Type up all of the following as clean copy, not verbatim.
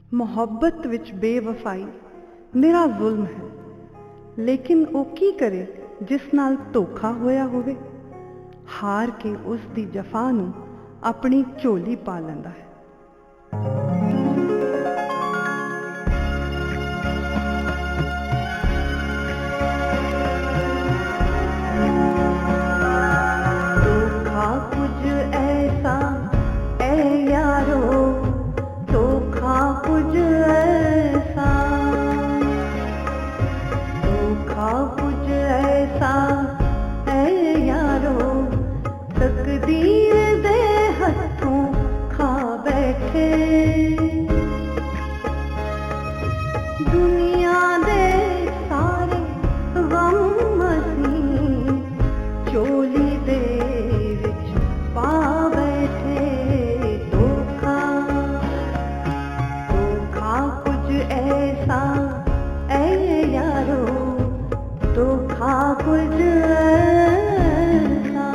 ਮੁਹੱਬਤ ਵਿੱਚ ਬੇਵਫਾਈ ਨਿਰਾ ਜ਼ੁਲਮ ਹੈ, ਲੇਕਿਨ ਉਹ ਕੀ ਕਰੇ ਜਿਸ ਨਾਲ ਧੋਖਾ ਹੋਇਆ ਹੋਵੇ। ਹਾਰ ਕੇ ਉਸ ਦੀ ਜਫਾ ਨੂੰ ਆਪਣੀ ਝੋਲੀ ਪਾ ਲੈਂਦਾ ਹੈ। ਧੋਖਾ ਕੁਝ ਐਸਾ ਐ ਯਾਰੋ, ਧੋਖਾ ਕੁਝ ऐसा, धोखा कुछ ऐसा है यारो, तकदीर दे हथों खा बैठे। दुनिया दे सारे गम असीं चोली दे विच पा बैठे। ऐसा ऐ यारो, धोखा कुछ ऐसा।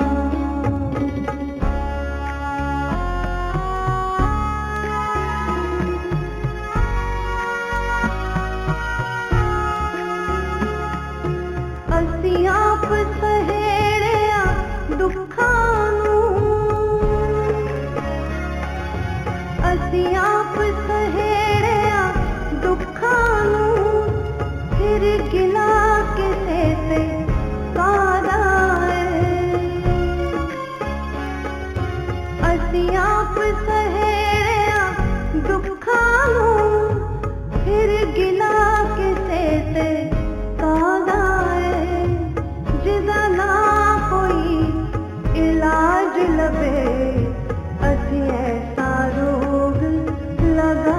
असीं आप सहेड़िया दुखां नूं, असीं आप सहेड़िया दुखां नूं, फिर गिला किसे ते कादा है। असीं आप सहेड़िया दुखां नूं, फिर गिला किसे ते कादा है। जिदा ना कोई इलाज लभे, असीं ऐसा रोग लगा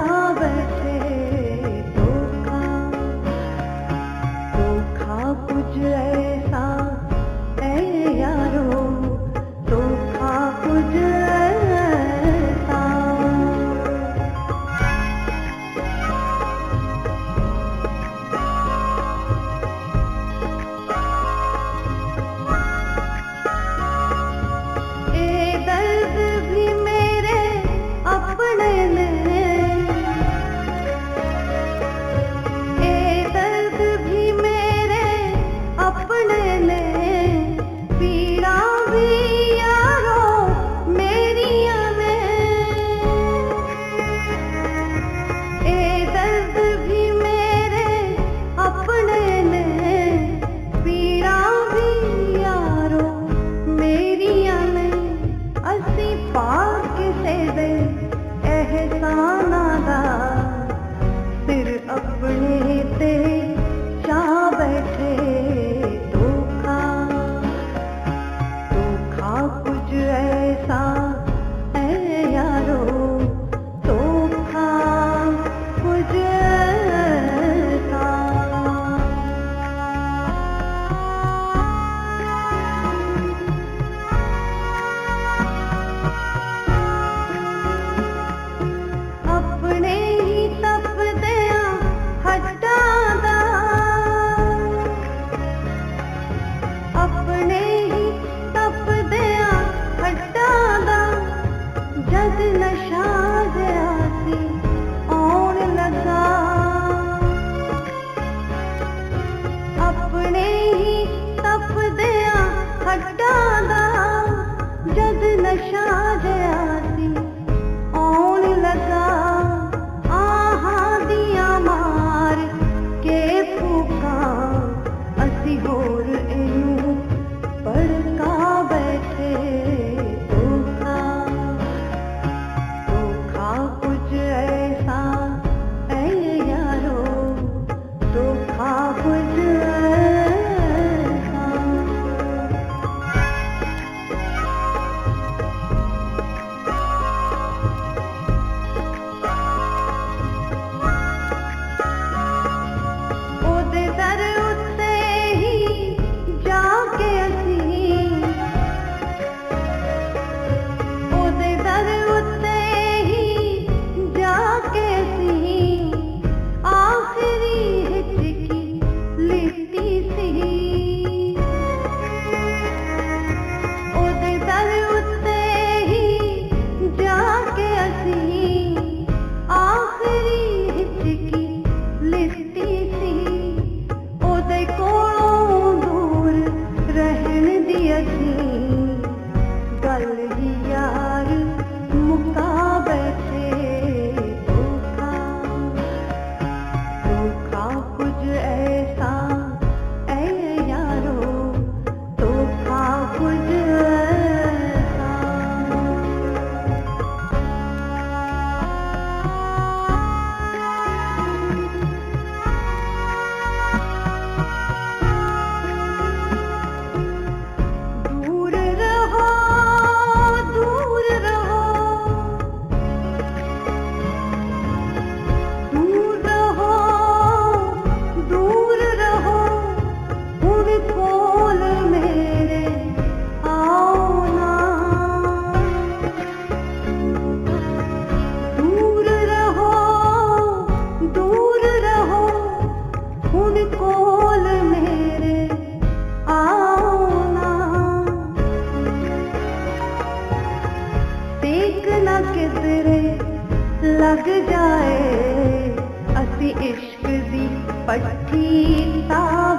लग जाए असी इश्क दी पट्टी तां